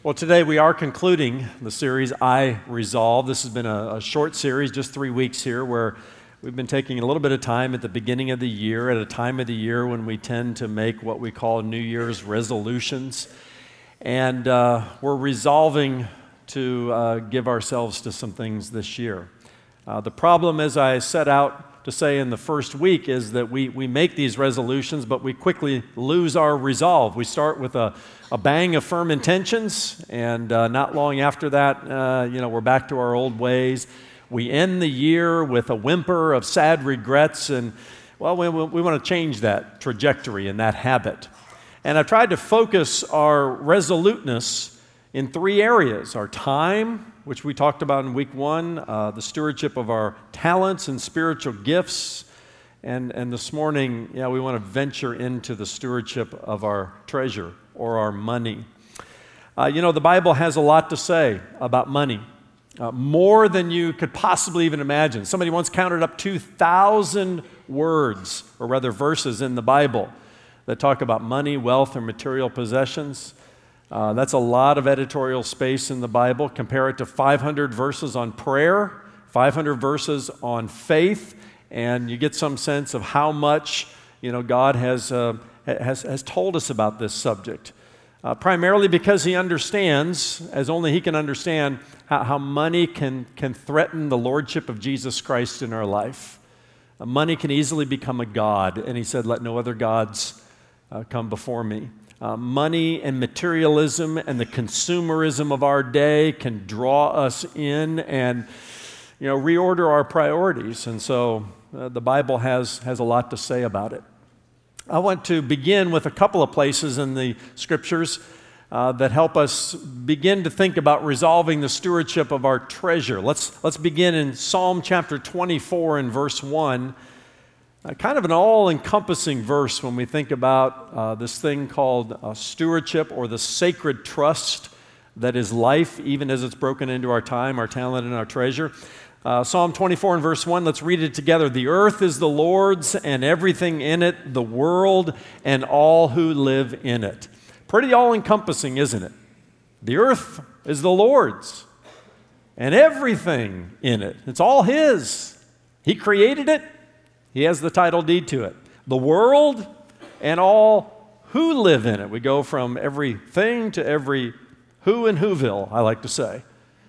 Well, today we are concluding the series, I Resolve. This has been a short series, just 3 weeks here, where we've been taking a little bit of time at the beginning of the year, at a time of the year when we tend to make what we call New Year's resolutions. And we're resolving to give ourselves to some things this year. The problem, as I set out to say in the first week, is that we make these resolutions, but we quickly lose our resolve. We start with a bang of firm intentions, and not long after that, we're back to our old ways. We end the year with a whimper of sad regrets, and, well, we want to change that trajectory and that habit. And I've tried to focus our resoluteness in 3 areas: our time, which we talked about in week 1, the stewardship of our talents and spiritual gifts, and this morning, we want to venture into the stewardship of our treasure or our money. The Bible has a lot to say about money, more than you could possibly even imagine. Somebody once counted up 2,000 words, or rather verses in the Bible that talk about money, wealth, or material possessions. That's a lot of editorial space in the Bible. Compare it to 500 verses on prayer, 500 verses on faith, and you get some sense of how much God has told us about this subject. Primarily because He understands, as only He can understand, how money can threaten the lordship of Jesus Christ in our life. Money can easily become a god, and He said, "Let no other gods come before me." Money and materialism and the consumerism of our day can draw us in and reorder our priorities. And so the Bible has a lot to say about it. I want to begin with a couple of places in the Scriptures that help us begin to think about resolving the stewardship of our treasure. Let's begin in Psalm chapter 24 and verse 1. Kind of an all-encompassing verse when we think about this thing called stewardship, or the sacred trust that is life, even as it's broken into our time, our talent, and our treasure. Psalm 24 and verse 1, let's read it together. "The earth is the Lord's and everything in it, the world and all who live in it." Pretty all-encompassing, isn't it? The earth is the Lord's and everything in it. It's all His. He created it. He has the title deed to it. The world and all who live in it. We go from everything to every who in Whoville, I like to say.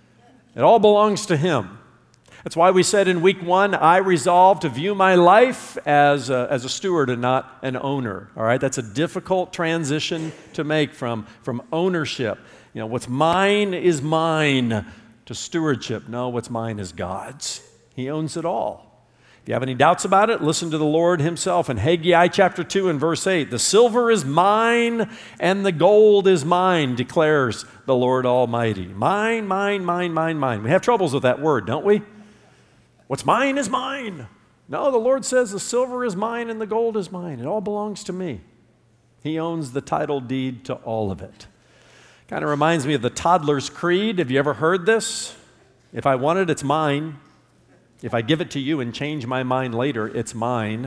It all belongs to Him. That's why we said in week 1, I resolve to view my life as a steward and not an owner. All right, that's a difficult transition to make from ownership. What's mine is mine, to stewardship. No, what's mine is God's. He owns it all. If you have any doubts about it, listen to the Lord Himself in Haggai chapter 2 and verse 8. "The silver is mine and the gold is mine, declares the Lord Almighty." Mine, mine, mine, mine, mine. We have troubles with that word, don't we? What's mine is mine. No, the Lord says the silver is mine and the gold is mine. It all belongs to me. He owns the title deed to all of it. Kind of reminds me of the toddler's creed. Have you ever heard this? If I want it, it's mine. If I give it to you and change my mind later, it's mine.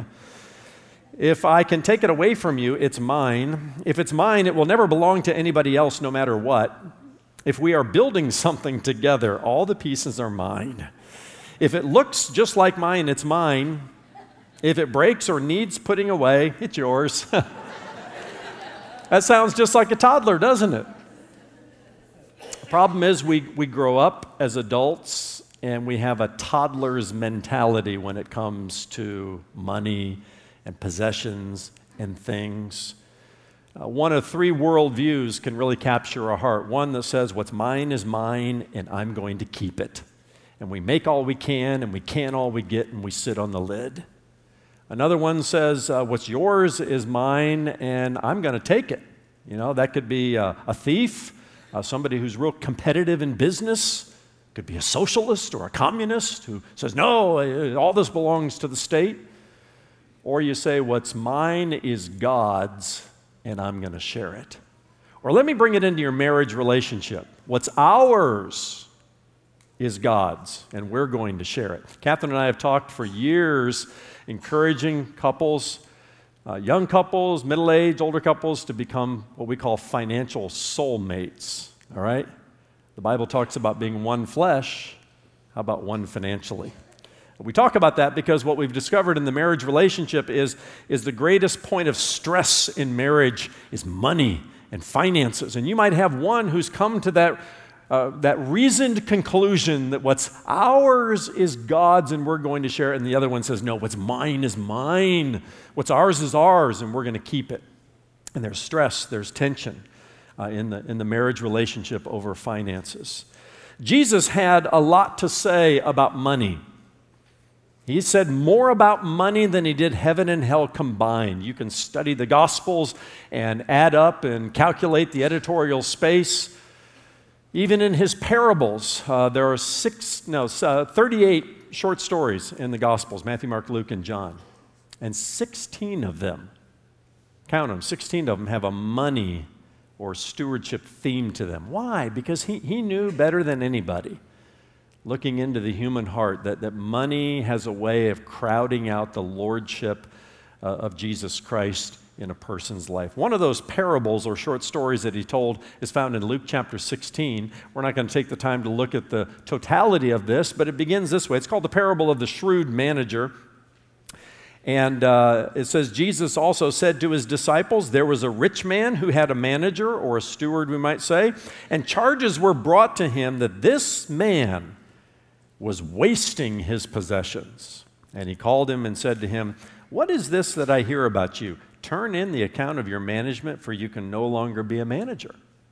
If I can take it away from you, it's mine. If it's mine, it will never belong to anybody else, no matter what. If we are building something together, all the pieces are mine. If it looks just like mine, it's mine. If it breaks or needs putting away, it's yours. That sounds just like a toddler, doesn't it? The problem is we grow up as adults, and we have a toddler's mentality when it comes to money and possessions and things. One of 3 worldviews can really capture our heart. One that says, what's mine is mine, and I'm going to keep it. And we make all we can, and we can all we get, and we sit on the lid. Another one says, what's yours is mine, and I'm going to take it. That could be a thief, somebody who's real competitive in business. Could be a socialist or a communist who says, no, all this belongs to the state. Or you say, what's mine is God's, and I'm going to share it. Or let me bring it into your marriage relationship. What's ours is God's, and we're going to share it. Catherine and I have talked for years encouraging couples, young couples, middle-aged, older couples, to become what we call financial soulmates. All right? The Bible talks about being one flesh. How about one financially? We talk about that because what we've discovered in the marriage relationship is the greatest point of stress in marriage is money and finances. And you might have one who's come to that reasoned conclusion that what's ours is God's and we're going to share it, and the other one says, no, what's mine is mine. What's ours is ours, and we're going to keep it. And there's stress, there's tension in the marriage relationship over finances. Jesus had a lot to say about money. He said more about money than he did heaven and hell combined. You can study the Gospels and add up and calculate the editorial space. Even in his parables, there are 38 short stories in the Gospels, Matthew, Mark, Luke, and John. And 16 of them, count them, 16 of them have a money or stewardship theme to them. Why? Because he knew better than anybody, looking into the human heart, that money has a way of crowding out the lordship of Jesus Christ in a person's life. One of those parables or short stories that he told is found in Luke chapter 16. We're not going to take the time to look at the totality of this, but it begins this way. It's called the parable of the shrewd manager. And it says, Jesus also said to his disciples, there was a rich man who had a manager, or a steward we might say, and charges were brought to him that this man was wasting his possessions. And he called him and said to him, what is this that I hear about you? Turn in the account of your management, for you can no longer be a manager.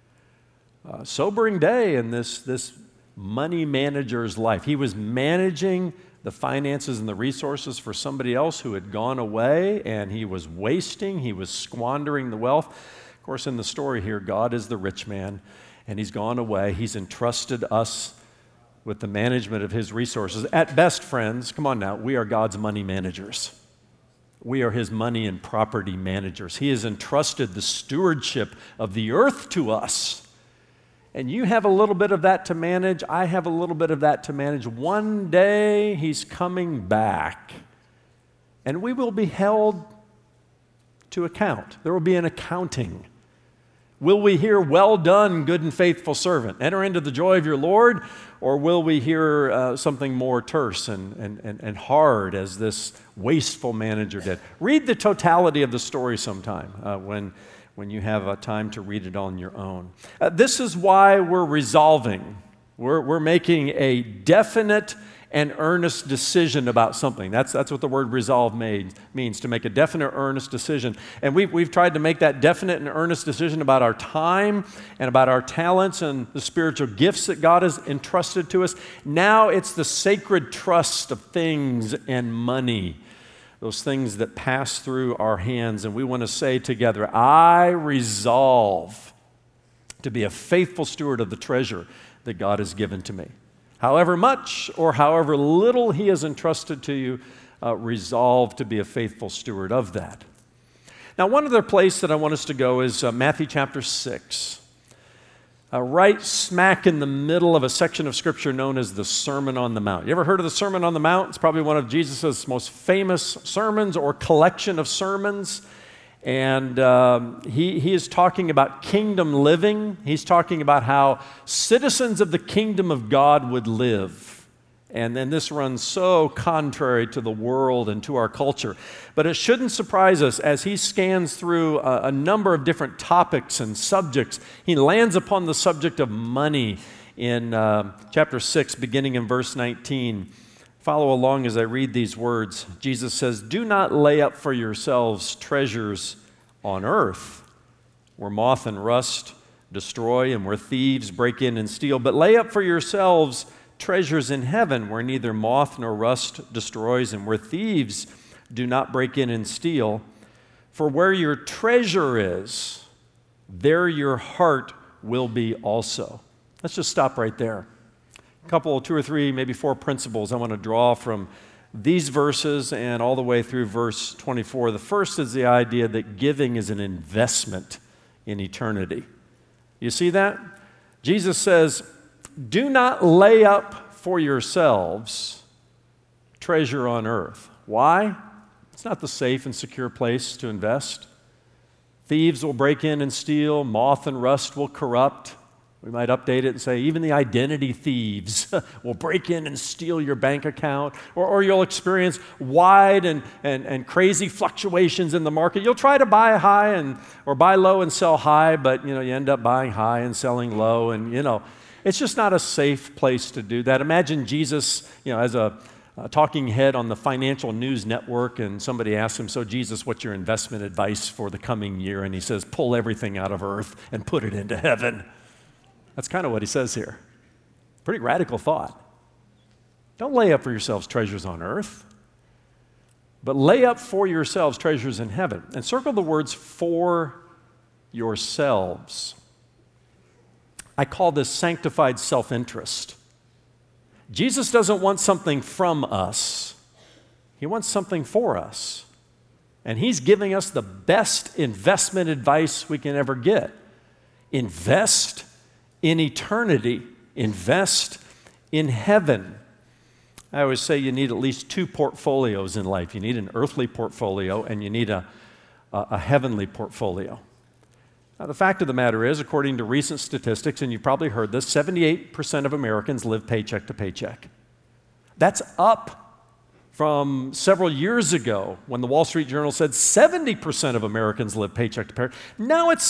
Sobering day in this money manager's life. He was managing the finances and the resources for somebody else who had gone away, and he was wasting, he was squandering the wealth. Of course, in the story here, God is the rich man, and he's gone away. He's entrusted us with the management of his resources. At best, friends, come on now, we are God's money managers. We are his money and property managers. He has entrusted the stewardship of the earth to us. And you have a little bit of that to manage. I have a little bit of that to manage. One day, he's coming back. And we will be held to account. There will be an accounting. Will we hear, well done, good and faithful servant, enter into the joy of your Lord? Or will we hear something more terse and hard as this wasteful manager did? Read the totality of the story sometime when you have time to read it on your own. This is why we're resolving. We're making a definite and earnest decision about something. That's what the word resolve means, to make a definite, earnest decision. And we've tried to make that definite and earnest decision about our time and about our talents and the spiritual gifts that God has entrusted to us. Now it's the sacred trust of things and money, those things that pass through our hands. And we want to say together, I resolve to be a faithful steward of the treasure that God has given to me. However much or however little he has entrusted to you, resolve to be a faithful steward of that. Now, one other place that I want us to go is Matthew chapter 6. Right smack in the middle of a section of Scripture known as the Sermon on the Mount. You ever heard of the Sermon on the Mount? It's probably one of Jesus' most famous sermons or collection of sermons. And he is talking about kingdom living. He's talking about how citizens of the kingdom of God would live. And then this runs so contrary to the world and to our culture. But it shouldn't surprise us as he scans through a number of different topics and subjects. He lands upon the subject of money in chapter 6, beginning in verse 19. Follow along as I read these words. Jesus says, do not lay up for yourselves treasures on earth, where moth and rust destroy and where thieves break in and steal, but lay up for yourselves treasures in heaven, where neither moth nor rust destroys and where thieves do not break in and steal. For where your treasure is, there your heart will be also. Let's just stop right there. A couple, 2 or 3, maybe 4 principles I want to draw from these verses and all the way through verse 24. The first is the idea that giving is an investment in eternity. You see that? Jesus says, do not lay up for yourselves treasure on earth. Why? It's not the safe and secure place to invest. Thieves will break in and steal, moth and rust will corrupt. We might update it and say, even the identity thieves will break in and steal your bank account, or you'll experience wide and crazy fluctuations in the market. You'll try to buy high or buy low and sell high, but you end up buying high and selling low, and it's just not a safe place to do that. Imagine Jesus, as a talking head on the financial news network, and somebody asks him, so Jesus, what's your investment advice for the coming year? And he says, pull everything out of earth and put it into heaven. That's kind of what he says here. Pretty radical thought. Don't lay up for yourselves treasures on earth, but lay up for yourselves treasures in heaven. And circle the words for yourselves. I call this sanctified self-interest. Jesus doesn't want something from us. He wants something for us. And he's giving us the best investment advice we can ever get. Invest in eternity. Invest in heaven. I always say you need at least two portfolios in life. You need an earthly portfolio and you need a heavenly portfolio. Now, the fact of the matter is, according to recent statistics, and you've probably heard this, 78% of Americans live paycheck to paycheck. That's up from several years ago when the Wall Street Journal said 70% of Americans live paycheck to paycheck. Now it's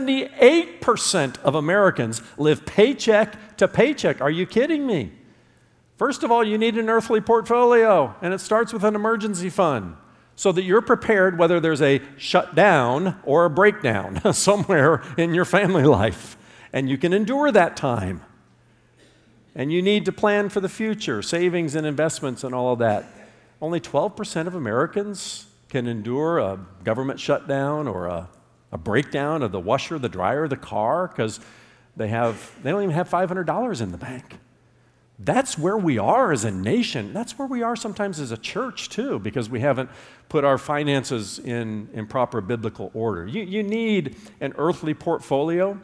78% of Americans live paycheck to paycheck. Are you kidding me? First of all, you need an earthly portfolio, and it starts with an emergency fund so that you're prepared whether there's a shutdown or a breakdown somewhere in your family life, and you can endure that time. And you need to plan for the future, savings and investments and all of that. Only 12% of Americans can endure a government shutdown or a breakdown of the washer, the dryer, the car, because they don't even have $500 in the bank. That's where we are as a nation. That's where we are sometimes as a church too, because we haven't put our finances in proper biblical order. You need an earthly portfolio,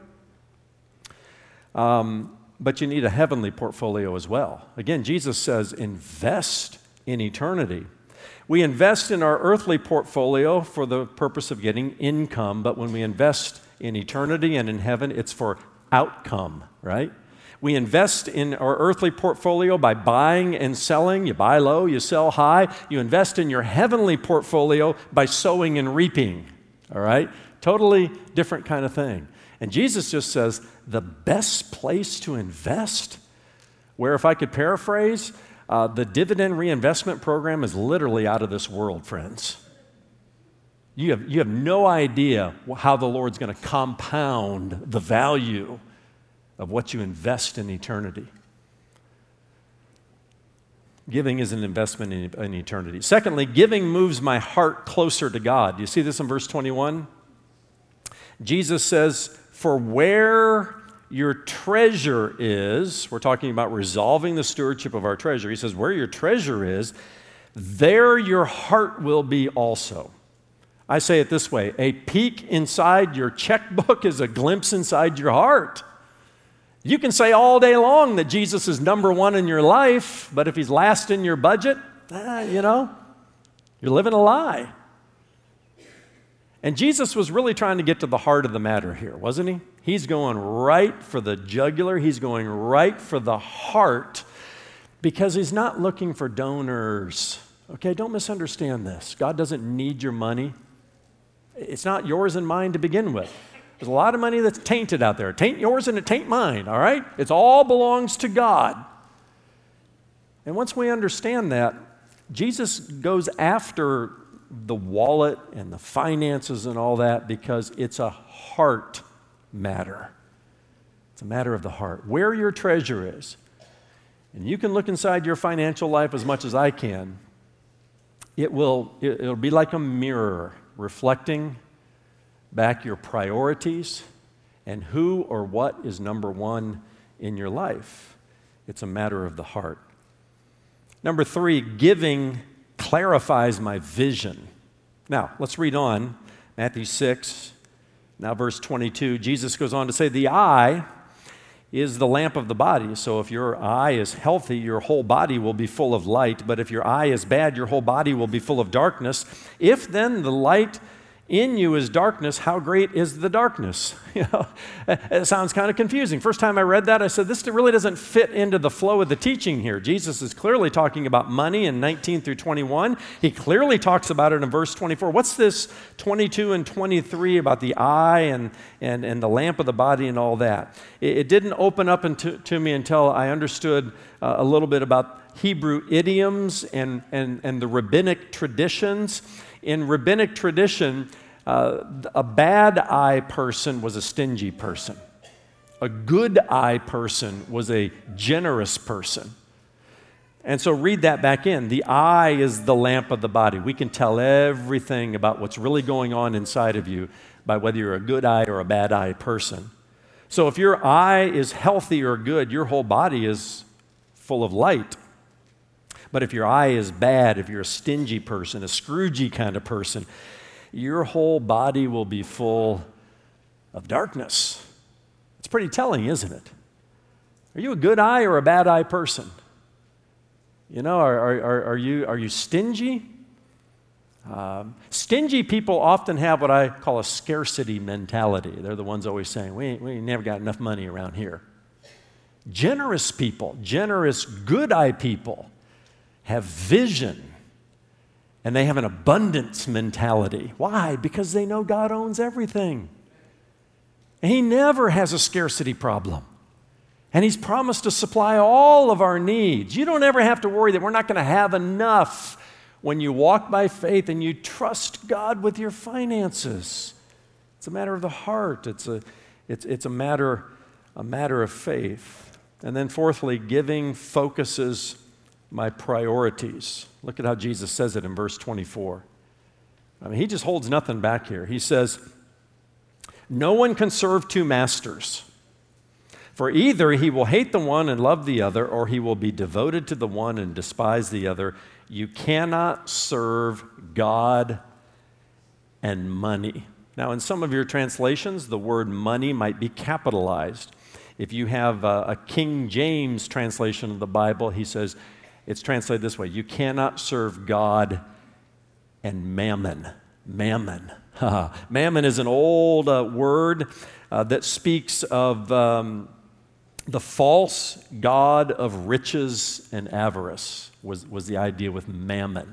but you need a heavenly portfolio as well. Again, Jesus says, invest in eternity. We invest in our earthly portfolio for the purpose of getting income, but when we invest in eternity and in heaven, it's for outcome, right? We invest in our earthly portfolio by buying and selling. You buy low, you sell high. You invest in your heavenly portfolio by sowing and reaping, all right? Totally different kind of thing. And Jesus just says, the best place to invest, where if I could paraphrase, the dividend reinvestment program is literally out of this world, friends. You have no idea how the Lord's going to compound the value of what you invest in eternity. Giving is an investment in eternity. Secondly, giving moves my heart closer to God. Do you see this in verse 21? Jesus says, for where your treasure is, we're talking about resolving the stewardship of our treasure. He says, where your treasure is, there your heart will be also. I say it this way, a peek inside your checkbook is a glimpse inside your heart. You can say all day long that Jesus is number one in your life, but if he's last in your budget, you're living a lie. And Jesus was really trying to get to the heart of the matter here, wasn't he? He's going right for the jugular. He's going right for the heart because he's not looking for donors. Okay, don't misunderstand this. God doesn't need your money. It's not yours and mine to begin with. There's a lot of money that's tainted out there. It tain't yours and it tain't mine, all right? It all belongs to God. And once we understand that, Jesus goes after the wallet and the finances and all that because it's a heart matter. It's a matter of the heart. Where your treasure is, and you can look inside your financial life as much as I can, it'll be like a mirror reflecting back your priorities and who or what is number one in your life. It's a matter of the heart. Number 3, giving clarifies my vision. Now, let's read on. Matthew 6, now verse 22. Jesus goes on to say, the eye is the lamp of the body. So if your eye is healthy, your whole body will be full of light. But if your eye is bad, your whole body will be full of darkness. If then the light in you is darkness, how great is the darkness? It sounds kind of confusing. First time I read that, I said, this really doesn't fit into the flow of the teaching here. Jesus is clearly talking about money in 19 through 21. He clearly talks about it in verse 24. What's this 22 and 23 about the eye and the lamp of the body and all that? It didn't open up to me until I understood a little bit about Hebrew idioms and the rabbinic traditions. In rabbinic tradition, a bad eye person was a stingy person. A good eye person was a generous person. And so read that back in. The eye is the lamp of the body. We can tell everything about what's really going on inside of you by whether you're a good eye or a bad eye person. So if your eye is healthy or good, your whole body is full of light. But if your eye is bad, if you're a stingy person, a Scroogey kind of person, your whole body will be full of darkness. It's pretty telling, isn't it? Are you a good eye or a bad eye person? Are you stingy? Stingy people often have what I call a scarcity mentality. They're the ones always saying, we never got enough money around here. Generous people, generous good eye people, have vision, and they have an abundance mentality. Why? Because they know God owns everything. And He never has a scarcity problem. And He's promised to supply all of our needs. You don't ever have to worry that we're not going to have enough when you walk by faith and you trust God with your finances. It's a matter of the heart. It's a matter of faith. And then fourthly, giving focuses my priorities. Look at how Jesus says it in verse 24. He just holds nothing back here. He says, no one can serve two masters, for either he will hate the one and love the other, or he will be devoted to the one and despise the other. You cannot serve God and money. Now, in some of your translations, the word money might be capitalized. If you have a King James translation of the Bible, he says, it's translated this way: you cannot serve God and mammon. Mammon. Mammon is an old word that speaks of the false god of riches and avarice was the idea with mammon.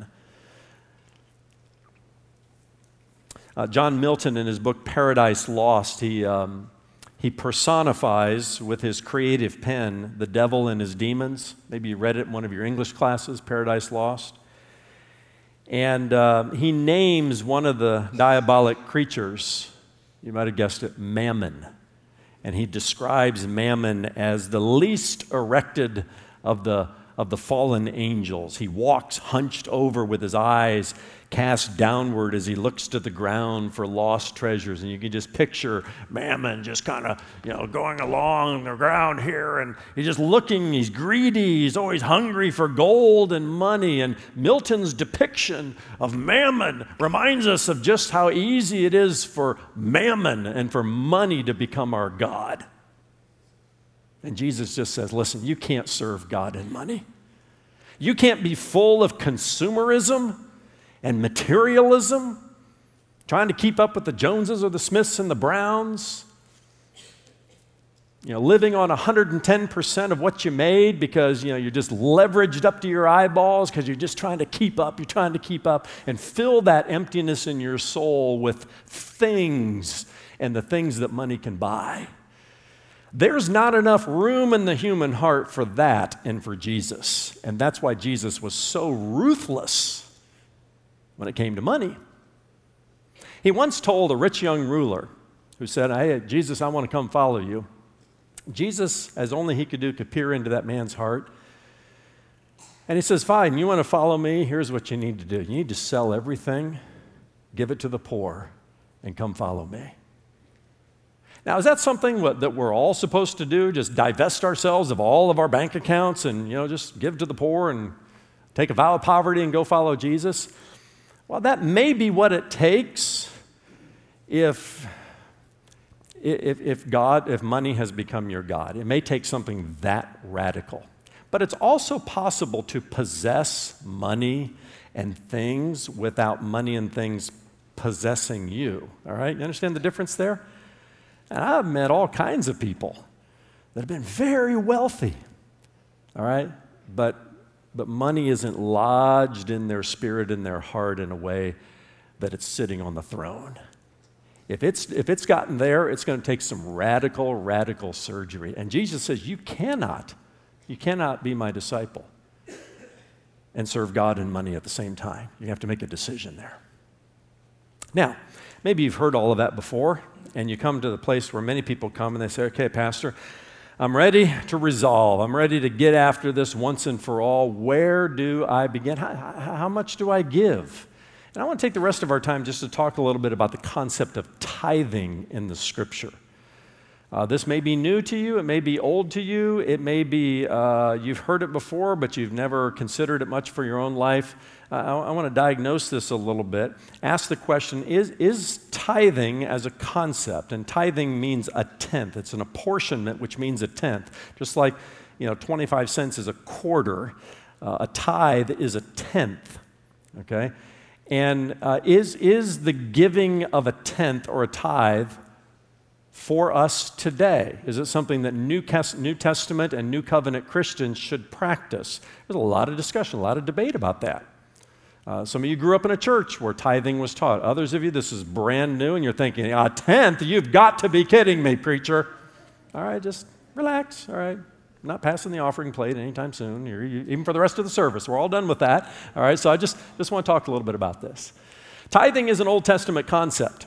John Milton, in his book Paradise Lost, he personifies with his creative pen the devil and his demons. Maybe you read it in one of your English classes, Paradise Lost. And he names one of the diabolic creatures, you might have guessed it, Mammon. And he describes Mammon as the least erected of the fallen angels. He walks hunched over with his eyes cast downward as he looks to the ground for lost treasures. And you can just picture Mammon just kind of, going along the ground here, and he's just looking, he's greedy, he's always hungry for gold and money. And Milton's depiction of Mammon reminds us of just how easy it is for Mammon and for money to become our God. And Jesus just says, listen, you can't serve God and money. You can't be full of consumerism and materialism, trying to keep up with the Joneses or the Smiths and the Browns, living on 110% of what you made because, you're just leveraged up to your eyeballs because you're just trying to keep up. You're trying to keep up and fill that emptiness in your soul with things and the things that money can buy. There's not enough room in the human heart for that and for Jesus. And that's why Jesus was so ruthless when it came to money. He once told a rich young ruler who said, hey, Jesus, I want to come follow you. Jesus, as only he could do, could peer into that man's heart. And he says, fine, you want to follow me? Here's what you need to do. You need to sell everything, give it to the poor, and come follow me. Now, is that something that we're all supposed to do? Just divest ourselves of all of our bank accounts and, just give to the poor and take a vow of poverty and go follow Jesus? Well, that may be what it takes if money has become your God. It may take something that radical. But it's also possible to possess money and things without money and things possessing you. All right? You understand the difference there? And I've met all kinds of people that have been very wealthy. All right? But money isn't lodged in their spirit, in their heart in a way that it's sitting on the throne. If it's gotten there, it's going to take some radical surgery. And Jesus says, you cannot be my disciple and serve God and money at the same time. You have to make a decision there. Now, maybe you've heard all of that before, and you come to the place where many people come and they say, okay, Pastor, I'm ready to resolve. I'm ready to get after this once and for all. Where do I begin? How much do I give? And I want to take the rest of our time just to talk a little bit about the concept of tithing in the Scripture. This may be new to you. It may be old to you. It may be you've heard it before, but you've never considered it much for your own life. I want to diagnose this a little bit. Ask the question, is tithing as a concept, and tithing means a tenth. It's an apportionment, which means a tenth. Just like, 25 cents is a quarter, a tithe is a tenth, okay? And is the giving of a tenth or a tithe for us today? Is it something that New Testament and New Covenant Christians should practice? There's a lot of discussion, a lot of debate about that. Some of you grew up in a church where tithing was taught. Others of you, this is brand new, and you're thinking, a tenth? You've got to be kidding me, preacher. All right, just relax, all right? I'm not passing the offering plate anytime soon, even for the rest of the service. We're all done with that, all right? So I just want to talk a little bit about this. Tithing is an Old Testament concept.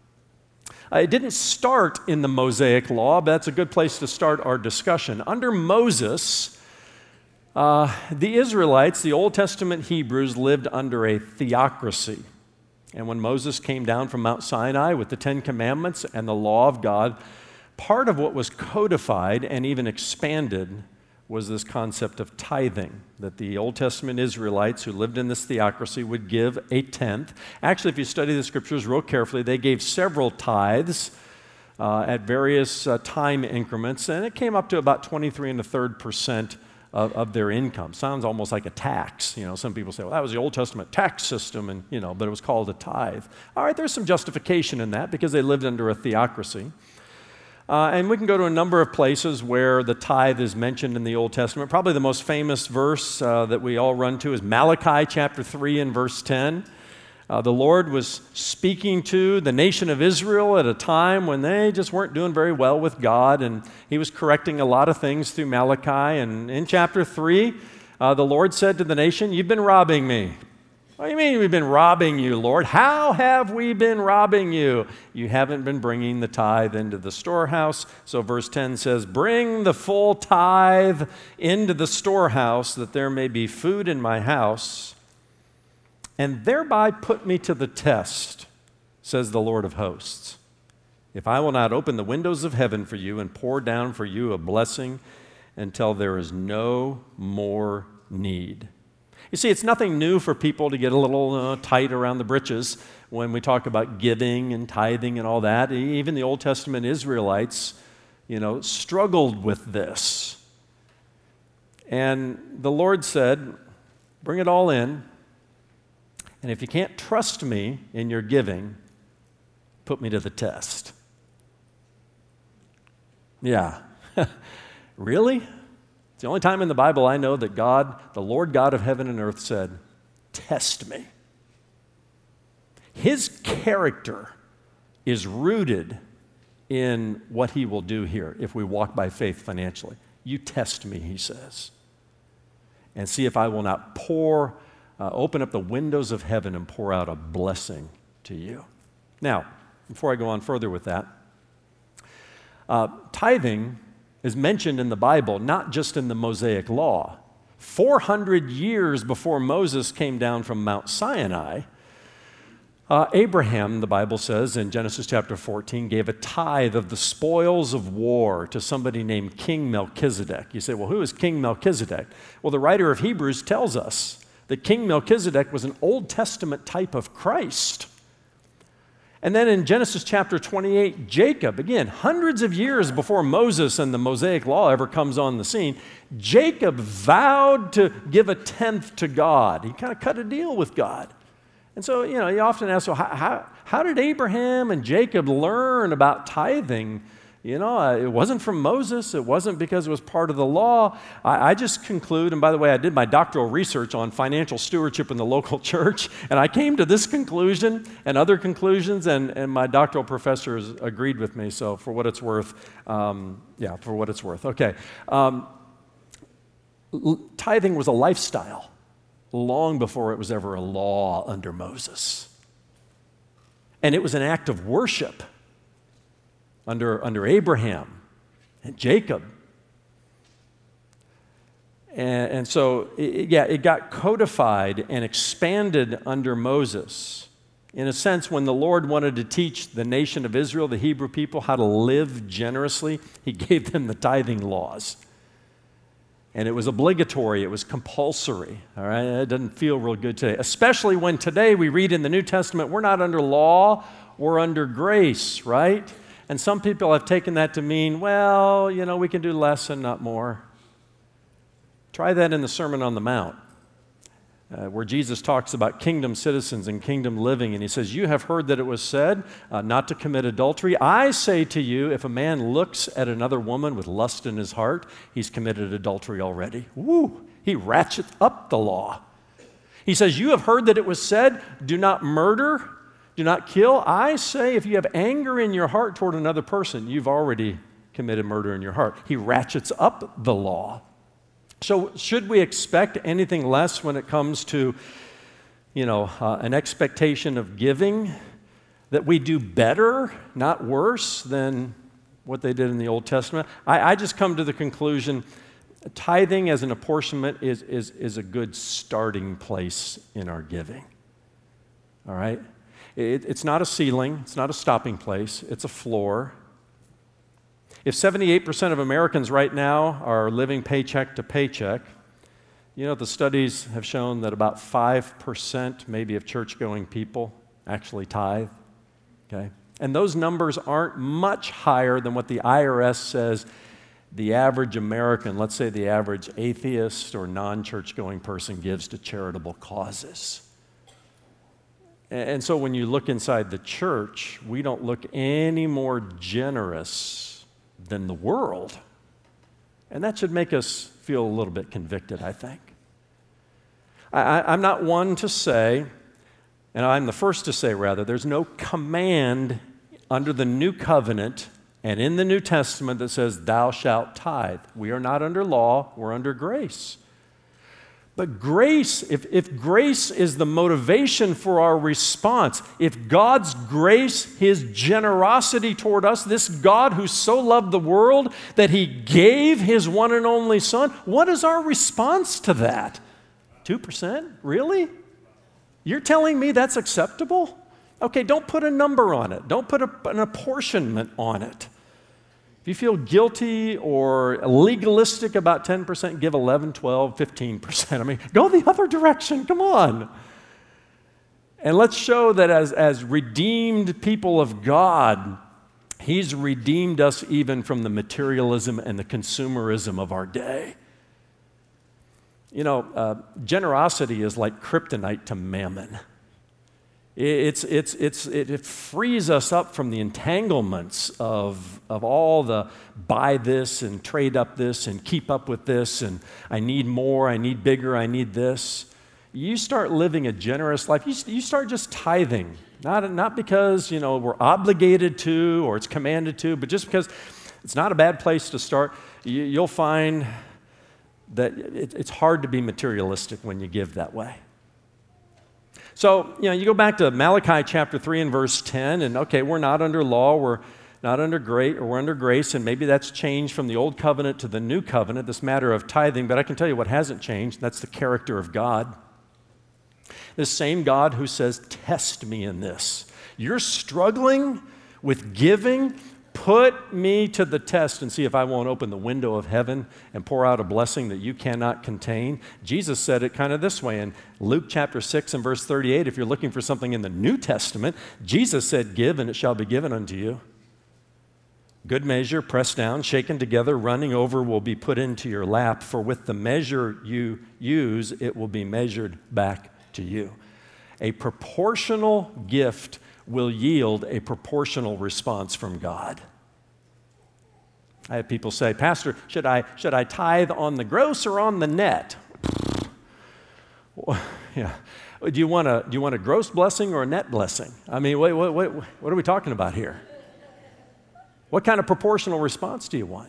It didn't start in the Mosaic Law, but that's a good place to start our discussion. Under Moses, the Israelites, the Old Testament Hebrews, lived under a theocracy. And when Moses came down from Mount Sinai with the Ten Commandments and the law of God, part of what was codified and even expanded was this concept of tithing, that the Old Testament Israelites who lived in this theocracy would give a tenth. Actually, if you study the Scriptures real carefully, they gave several tithes at various time increments, and it came up to about 23 1/3% of their income. Sounds almost like a tax. Some people say, well, that was the Old Testament tax system, and but it was called a tithe. All right, there's some justification in that because they lived under a theocracy. And we can go to a number of places where the tithe is mentioned in the Old Testament. Probably the most famous verse that we all run to is Malachi chapter 3 and verse 10. The Lord was speaking to the nation of Israel at a time when they just weren't doing very well with God, and he was correcting a lot of things through Malachi. And in chapter 3, the Lord said to the nation, you've been robbing me. What do you mean we've been robbing you, Lord? How have we been robbing you? You haven't been bringing the tithe into the storehouse. So verse 10 says, bring the full tithe into the storehouse that there may be food in my house, and thereby put me to the test, says the Lord of hosts, if I will not open the windows of heaven for you and pour down for you a blessing until there is no more need. You see, it's nothing new for people to get a little tight around the britches when we talk about giving and tithing and all that. Even the Old Testament Israelites, struggled with this. And the Lord said, bring it all in. And if you can't trust me in your giving, put me to the test. Yeah. Really? It's the only time in the Bible I know that God, the Lord God of heaven and earth, said, test me. His character is rooted in what he will do here if we walk by faith financially. You test me, he says, and see if I will not open up the windows of heaven and pour out a blessing to you. Now, before I go on further with that, tithing is mentioned in the Bible, not just in the Mosaic Law. 400 years before Moses came down from Mount Sinai, Abraham, the Bible says in Genesis chapter 14, gave a tithe of the spoils of war to somebody named King Melchizedek. You say, well, who is King Melchizedek? Well, the writer of Hebrews tells us that King Melchizedek was an Old Testament type of Christ. And then in Genesis chapter 28, Jacob, again, hundreds of years before Moses and the Mosaic Law ever comes on the scene, Jacob vowed to give a tenth to God. He kind of cut a deal with God. And so, you often ask, well, how did Abraham and Jacob learn about tithing? It wasn't from Moses. It wasn't because it was part of the law. I just conclude, and by the way, I did my doctoral research on financial stewardship in the local church, and I came to this conclusion and other conclusions, and my doctoral professors agreed with me, so for what it's worth, for what it's worth. Okay. Tithing was a lifestyle long before it was ever a law under Moses. And it was an act of worship under Abraham and Jacob. And so, it got codified and expanded under Moses. In a sense, when the Lord wanted to teach the nation of Israel, the Hebrew people, how to live generously, he gave them the tithing laws. And it was obligatory, it was compulsory, all right? It doesn't feel real good today, especially when today we read in the New Testament, we're not under law, we're under grace, right? And some people have taken that to mean, well, we can do less and not more. Try that in the Sermon on the Mount, where Jesus talks about kingdom citizens and kingdom living, and he says, you have heard that it was said not to commit adultery. I say to you, if a man looks at another woman with lust in his heart, he's committed adultery already. Woo! He ratchets up the law. He says, you have heard that it was said, do not murder, do not kill. I say, if you have anger in your heart toward another person, you've already committed murder in your heart. He ratchets up the law. So should we expect anything less when it comes to, an expectation of giving? That we do better, not worse, than what they did in the Old Testament? I just come to the conclusion, tithing as an apportionment is a good starting place in our giving. All right? It's not a ceiling. It's not a stopping place. It's a floor. If 78% of Americans right now are living paycheck to paycheck, the studies have shown that about 5% maybe of church-going people actually tithe, okay? And those numbers aren't much higher than what the IRS says the average American, let's say the average atheist or non-church-going person gives to charitable causes. And so when you look inside the church, we don't look any more generous than the world. And that should make us feel a little bit convicted, I think. I'm not one to say, and I'm the first to say rather, there's no command under the new covenant and in the New Testament that says, thou shalt tithe. We are not under law, we're under grace. But grace, if grace is the motivation for our response, if God's grace, His generosity toward us, this God who so loved the world that He gave His one and only Son, what is our response to that? 2%? Really? You're telling me that's acceptable? Okay, don't put a number on it. Don't put an apportionment on it. If you feel guilty or legalistic about 10%, give 11, 12, 15%. I mean, go the other direction. Come on. And let's show that as redeemed people of God, He's redeemed us even from the materialism and the consumerism of our day. Generosity is like kryptonite to mammon. It frees us up from the entanglements of all the buy this and trade up this and keep up with this and I need more, I need bigger, I need this. You start living a generous life. You start just tithing, not because we're obligated to or it's commanded to, but just because it's not a bad place to start. You'll find that it's hard to be materialistic when you give that way. So, you go back to Malachi chapter 3 and verse 10, and okay, we're not under law, we're not under grace, or we're under grace, and maybe that's changed from the old covenant to the new covenant, this matter of tithing, but I can tell you what hasn't changed. That's the character of God. This same God who says, test me in this. You're struggling with giving? Put me to the test and see if I won't open the window of heaven and pour out a blessing that you cannot contain. Jesus said it kind of this way in Luke chapter 6 and verse 38. If you're looking for something in the New Testament, Jesus said, give and it shall be given unto you. Good measure, pressed down, shaken together, running over will be put into your lap. For with the measure you use, it will be measured back to you. A proportional gift will yield a proportional response from God. I have people say, Pastor, should I tithe on the gross or on the net? Well, yeah. Do you want a gross blessing or a net blessing? I mean, what are we talking about here? What kind of proportional response do you want?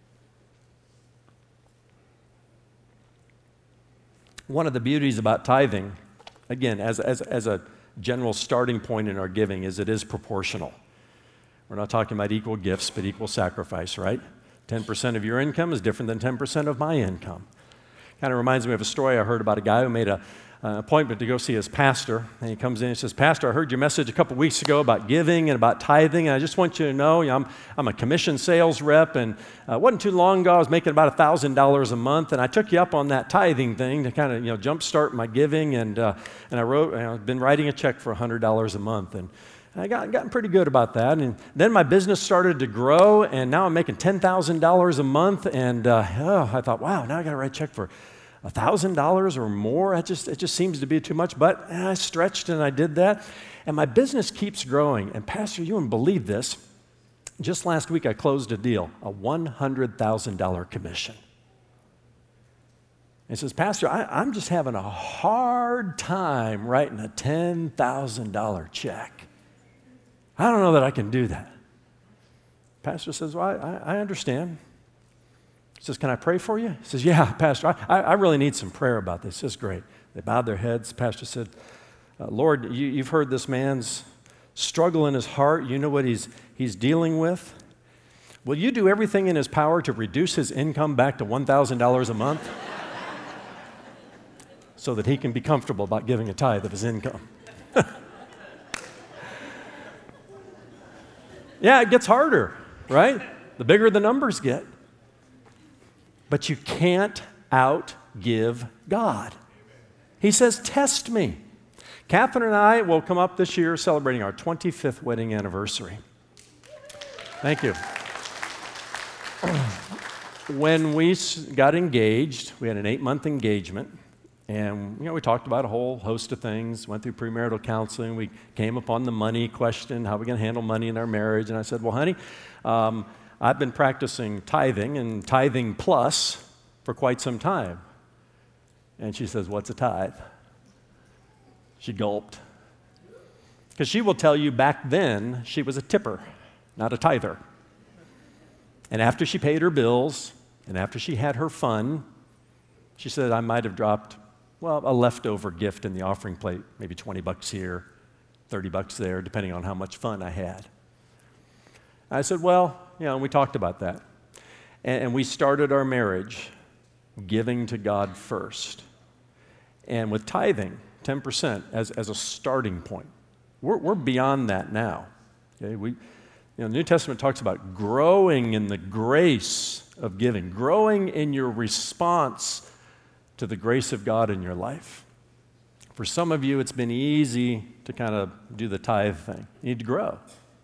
One of the beauties about tithing, again, as a general starting point in our giving, is it is proportional. We're not talking about equal gifts, but equal sacrifice, right? 10% of your income is different than 10% of my income. Kind of reminds me of a story I heard about a guy who made an appointment to go see his pastor. And he comes in and says, Pastor, I heard your message a couple weeks ago about giving and about tithing, and I just want you to know, I'm a commission sales rep, and it wasn't too long ago I was making about $1,000 a month, and I took you up on that tithing thing to kind of jumpstart my giving, and I've been writing a check for $100 a month, and I gotten pretty good about that. And then my business started to grow, and now I'm making $10,000 a month. And I thought, wow, now I got to write a check for $1,000 or more. It just seems to be too much. But I stretched and I did that. And my business keeps growing. And Pastor, you wouldn't believe this. Just last week I closed a deal, a $100,000 commission. He says, Pastor, I'm just having a hard time writing a $10,000 check. I don't know that I can do that. Pastor says, well, I understand. He says, can I pray for you? He says, yeah, Pastor, I really need some prayer about this. He says, great. They bowed their heads. Pastor said, Lord, you've heard this man's struggle in his heart. You know what he's dealing with. Will you do everything in his power to reduce his income back to $1,000 a month so that he can be comfortable about giving a tithe of his income? Yeah, it gets harder, right? The bigger the numbers get. But you can't outgive God. He says, test me. Catherine and I will come up this year celebrating our 25th wedding anniversary. Thank you. When we got engaged, we had an 8-month engagement. And, we talked about a whole host of things, went through premarital counseling. We came upon the money question, how are we going to handle money in our marriage? And I said, well, honey, I've been practicing tithing and tithing plus for quite some time. And she says, what's a tithe? She gulped. Because she will tell you back then she was a tipper, not a tither. And after she paid her bills and after she had her fun, she said, I might have dropped a leftover gift in the offering plate, maybe $20 here, $30 there, depending on how much fun I had. I said, and we talked about that. And we started our marriage giving to God first. And with tithing, 10% as a starting point. We're beyond that now. Okay? The New Testament talks about growing in the grace of giving, growing in your response to the grace of God in your life. For some of you, it's been easy to kind of do the tithe thing. You need to grow.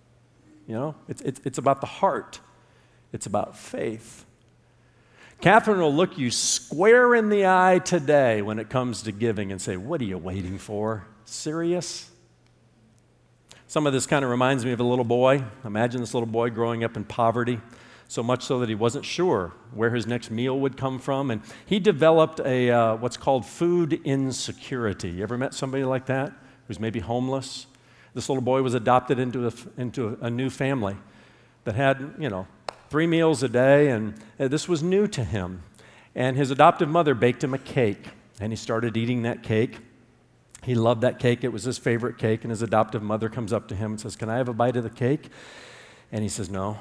It's about the heart. It's about faith. Catherine will look you square in the eye today when it comes to giving and say, what are you waiting for? Serious? Some of this kind of reminds me of a little boy. Imagine this little boy growing up in poverty. So much so that he wasn't sure where his next meal would come from. And he developed what's called food insecurity. You ever met somebody like that who's maybe homeless? This little boy was adopted into a new family that had, 3 meals a day, and this was new to him. And his adoptive mother baked him a cake, and he started eating that cake. He loved that cake. It was his favorite cake, and his adoptive mother comes up to him and says, can I have a bite of the cake? And he says, no.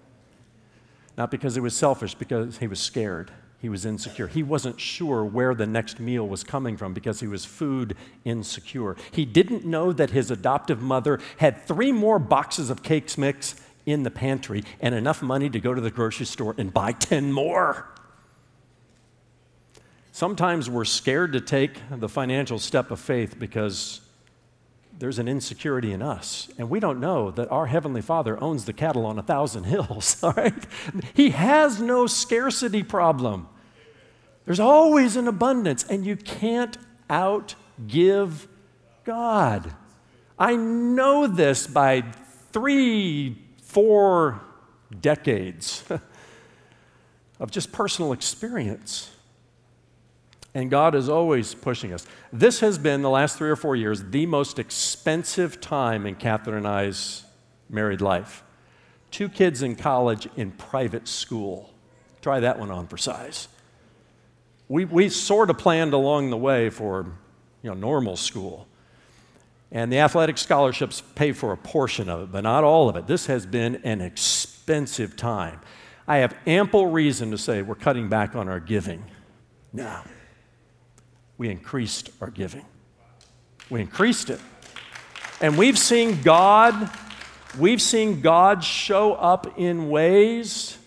Not because he was selfish, because he was scared. He was insecure. He wasn't sure where the next meal was coming from because he was food insecure. He didn't know that his adoptive mother had 3 more boxes of cakes mix in the pantry and enough money to go to the grocery store and buy 10 more. Sometimes we're scared to take the financial step of faith because there's an insecurity in us, and we don't know that our Heavenly Father owns the cattle on 1,000 hills, all right? He has no scarcity problem. There's always an abundance, and you can't outgive God. I know this by 3-4 decades of just personal experience. And God is always pushing us. This has been, the last 3 or 4 years, the most expensive time in Catherine and I's married life. 2 kids in college in private school. Try that one on for size. We sort of planned along the way for normal school. And the athletic scholarships pay for a portion of it, but not all of it. This has been an expensive time. I have ample reason to say we're cutting back on our giving. No. We increased our giving. We increased it. And we've seen God show up in ways.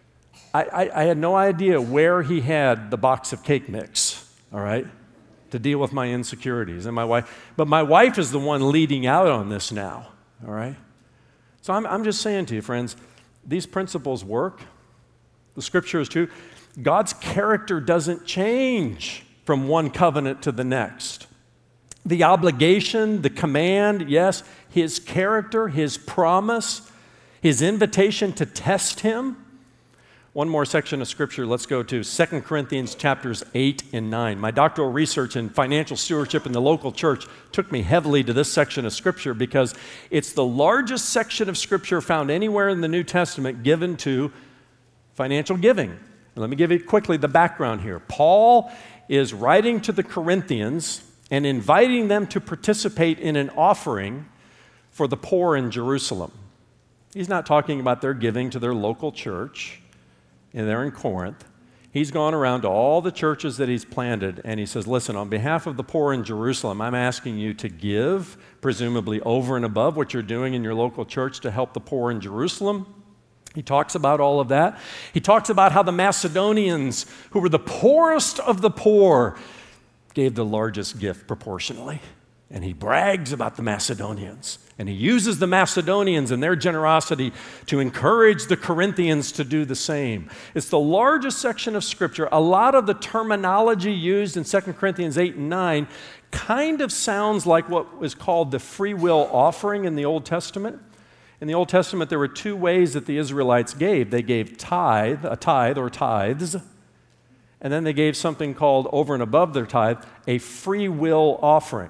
I had no idea where he had the box of cake mix, all right, to deal with my insecurities. And my wife is the one leading out on this now, all right? So I'm just saying to you, friends, these principles work. The scripture is true. God's character doesn't change from one covenant to the next. The obligation, the command, yes, his character, his promise, his invitation to test him. One more section of scripture, let's go to 2 Corinthians chapters 8 and 9. My doctoral research in financial stewardship in the local church took me heavily to this section of scripture because it's the largest section of scripture found anywhere in the New Testament given to financial giving. And let me give you quickly the background here. Paul is writing to the Corinthians and inviting them to participate in an offering for the poor in Jerusalem. He's not talking about their giving to their local church, and they're in Corinth. He's gone around to all the churches that he's planted, and he says, listen, on behalf of the poor in Jerusalem, I'm asking you to give, presumably over and above what you're doing in your local church to help the poor in Jerusalem. He talks about all of that. He talks about how the Macedonians, who were the poorest of the poor, gave the largest gift proportionally. And he brags about the Macedonians. And he uses the Macedonians and their generosity to encourage the Corinthians to do the same. It's the largest section of Scripture. A lot of the terminology used in 2 Corinthians 8 and 9 kind of sounds like what was called the free will offering in the Old Testament. In the Old Testament, there were 2 ways that the Israelites gave. They gave a tithe or tithes, and then they gave something called, over and above their tithe, a free will offering.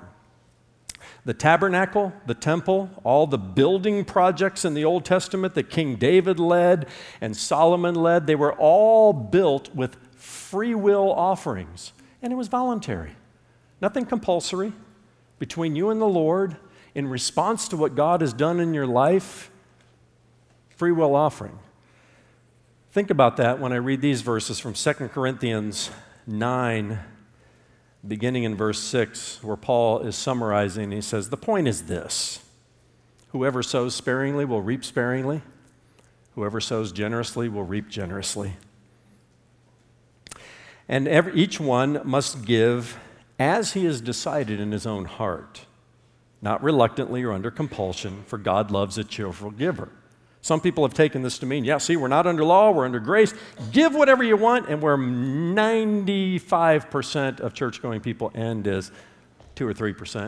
The tabernacle, the temple, all the building projects in the Old Testament that King David led and Solomon led, they were all built with free will offerings, and it was voluntary. Nothing compulsory. Between you and the Lord, in response to what God has done in your life, free will offering. Think about that when I read these verses from 2 Corinthians 9, beginning in verse 6, where Paul is summarizing. He says, the point is this: whoever sows sparingly will reap sparingly. Whoever sows generously will reap generously. And each one must give as he has decided in his own heart, not reluctantly or under compulsion, for God loves a cheerful giver. Some people have taken this to mean, yeah, see, we're not under law, we're under grace. Give whatever you want, and where 95% of church-going people end is 2 or 3%.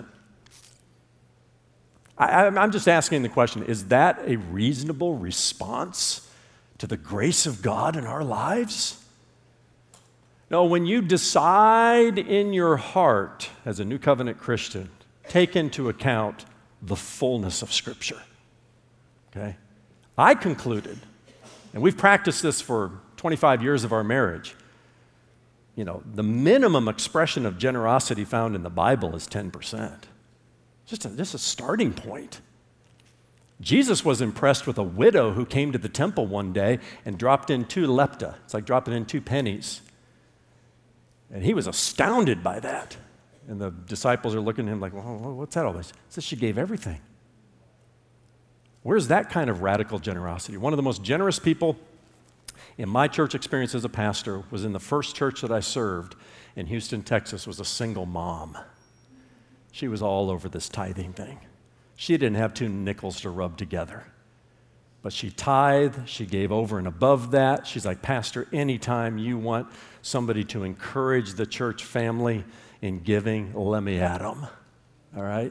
I'm just asking the question, is that a reasonable response to the grace of God in our lives? No, when you decide in your heart as a New Covenant Christian, take into account the fullness of Scripture, okay? I concluded, and we've practiced this for 25 years of our marriage, the minimum expression of generosity found in the Bible is 10%. Just a starting point. Jesus was impressed with a widow who came to the temple one day and dropped in 2 lepta. It's like dropping in 2 pennies. And he was astounded by that. And the disciples are looking at him like, well, what's that all this? He says she gave everything. Where's that kind of radical generosity? One of the most generous people in my church experience as a pastor was in the first church that I served in Houston, Texas, was a single mom. She was all over this tithing thing. She didn't have 2 nickels to rub together. But she tithed, she gave over and above that. She's like, Pastor, anytime you want somebody to encourage the church family in giving, let me at them. all right?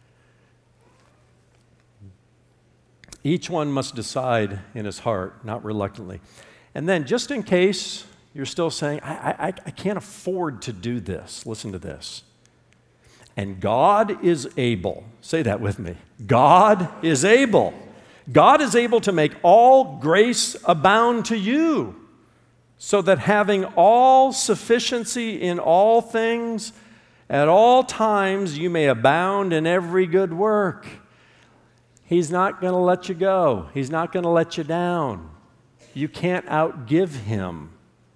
Each one must decide in his heart, not reluctantly. And then, just in case you're still saying, I can't afford to do this, listen to this. And God is able, say that with me, God is able. God is able to make all grace abound to you, so that having all sufficiency in all things, at all times you may abound in every good work. He's not going to let you go. He's not going to let you down. You can't outgive him.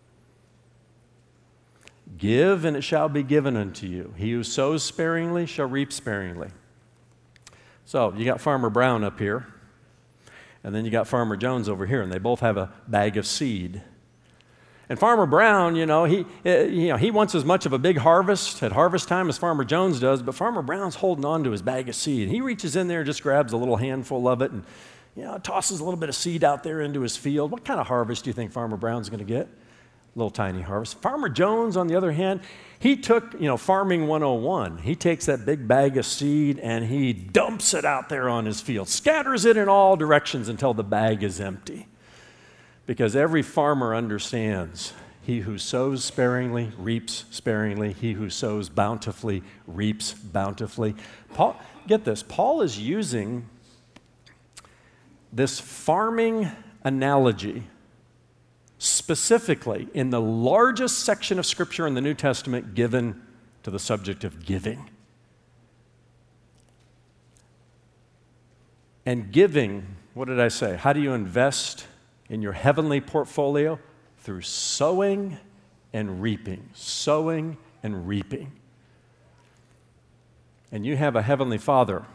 Give, and it shall be given unto you. He who sows sparingly shall reap sparingly. So, you got Farmer Brown up here, and then you got Farmer Jones over here, and they both have a bag of seed. And Farmer Brown, he wants as much of a big harvest at harvest time as Farmer Jones does, but Farmer Brown's holding on to his bag of seed. He reaches in there and just grabs a little handful of it and tosses a little bit of seed out there into his field. What kind of harvest do you think Farmer Brown's going to get? A little tiny harvest. Farmer Jones, on the other hand, he took, Farming 101. He takes that big bag of seed and he dumps it out there on his field, scatters it in all directions until the bag is empty. Because every farmer understands, he who sows sparingly reaps sparingly. He who sows bountifully reaps bountifully. Get this, Paul is using this farming analogy specifically in the largest section of Scripture in the New Testament given to the subject of giving. And giving, what did I say? How do you invest in your heavenly portfolio? Through sowing and reaping. Sowing and reaping. And you have a heavenly Father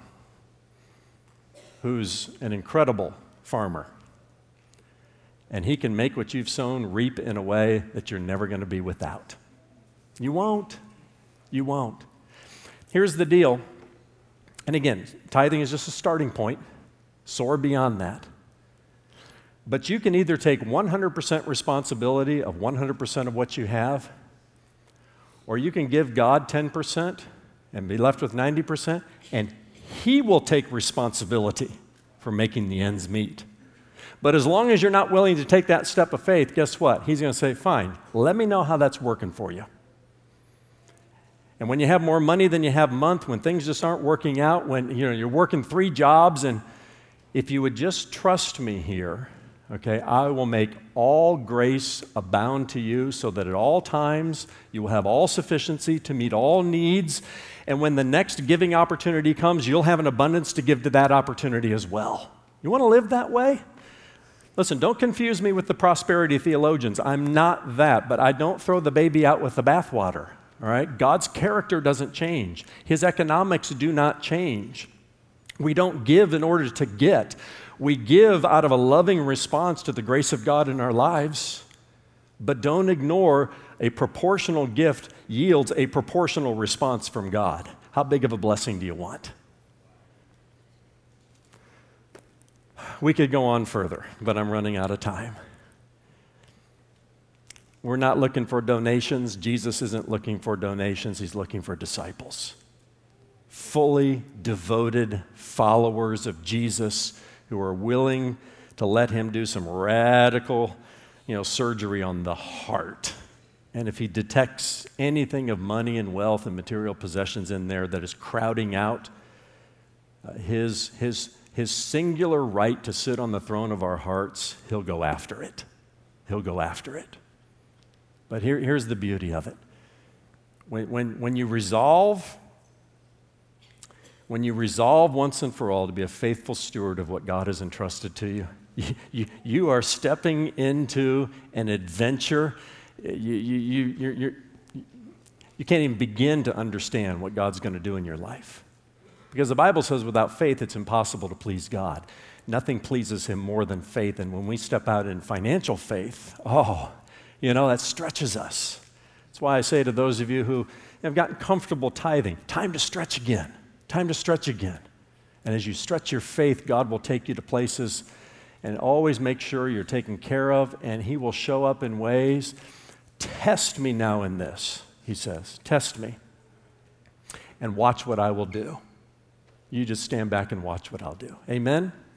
who's an incredible farmer. And he can make what you've sown reap in a way that you're never going to be without. You won't. You won't. Here's the deal. And again, tithing is just a starting point. Soar beyond that. But you can either take 100% responsibility of 100% of what you have, or you can give God 10% and be left with 90%, and he will take responsibility for making the ends meet. But as long as you're not willing to take that step of faith, guess what? He's going to say, fine, let me know how that's working for you. And when you have more money than you have a month, when things just aren't working out, when you're working 3 jobs, and if you would just trust me here, okay, I will make all grace abound to you so that at all times you will have all sufficiency to meet all needs. And when the next giving opportunity comes, you'll have an abundance to give to that opportunity as well. You want to live that way? Listen, don't confuse me with the prosperity theologians. I'm not that, but I don't throw the baby out with the bathwater, all right? God's character doesn't change. His economics do not change. We don't give in order to get. We give out of a loving response to the grace of God in our lives, but don't ignore a proportional gift yields a proportional response from God. How big of a blessing do you want? We could go on further, but I'm running out of time. We're not looking for donations. Jesus isn't looking for donations. He's looking for disciples. Fully devoted followers of Jesus who are willing to let him do some radical, surgery on the heart. And if he detects anything of money and wealth and material possessions in there that is crowding out his singular right to sit on the throne of our hearts, he'll go after it. He'll go after it. But here's the beauty of it. When you resolve once and for all to be a faithful steward of what God has entrusted to you, you are stepping into an adventure. You can't even begin to understand what God's going to do in your life. Because the Bible says without faith, it's impossible to please God. Nothing pleases him more than faith. And when we step out in financial faith, that stretches us. That's why I say to those of you who have gotten comfortable tithing, time to stretch again. Time to stretch again. And as you stretch your faith, God will take you to places and always make sure you're taken care of, and he will show up in ways. Test me now in this, he says. Test me. and watch what I will do. You just stand back and watch what I'll do. Amen?